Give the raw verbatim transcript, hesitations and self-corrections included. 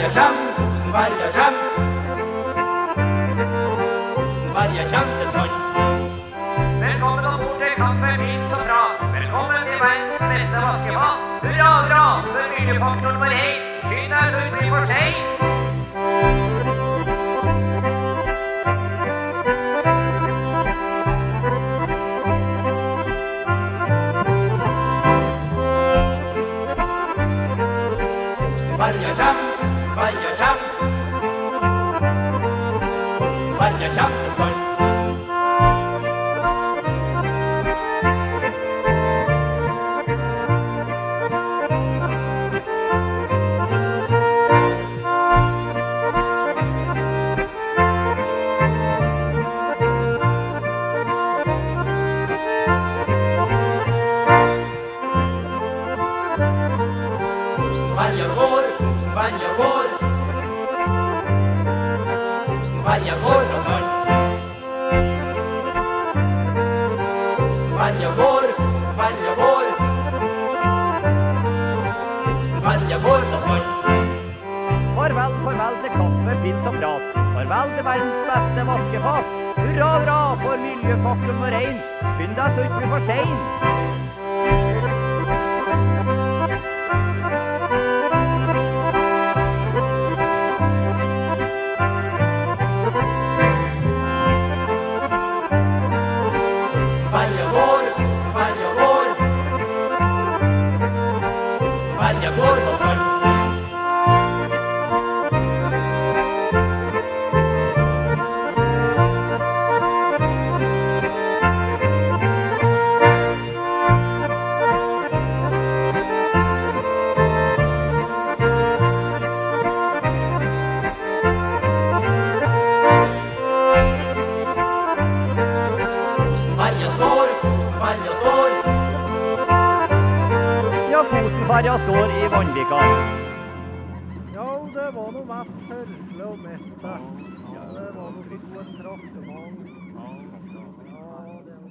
Fosenvarja kjem, Fosenvarja kjem. Fosenvarja kjem til Skansen. Velkommen ombord til kaffebil så bra. Velkommen til verdens beste vaskefat. Hurra, hurra, for miljøfaktor nummer én. Skynd deg så ut blir for seg. Fosenvarja kjem, Fosenvarja kjem. Fosenvarja kjem til Skansen. Fosenvarja går, Fosenvarja går. Fosenvarja går fra Skansen. Fosenvarja går, Fosenvarja går. Fosenvarja går fra Skansen. Farvel, farvel til kaffe, pils og prat. Farvel til verdens beste vaskefat. Hurra, hurra, for miljøfaktor nummer én. Skynd deg så ut blir for sein. Fosenvarja går, Fosenvarja går. Fosenvarja går fra Skansen. Fosenvarja står, Fosenvarja står. Ja, Fosenvarja står i Vannvika. Ja, det var noe mest sørle og meste. Ja, det var noe som en traktement. Ja, det var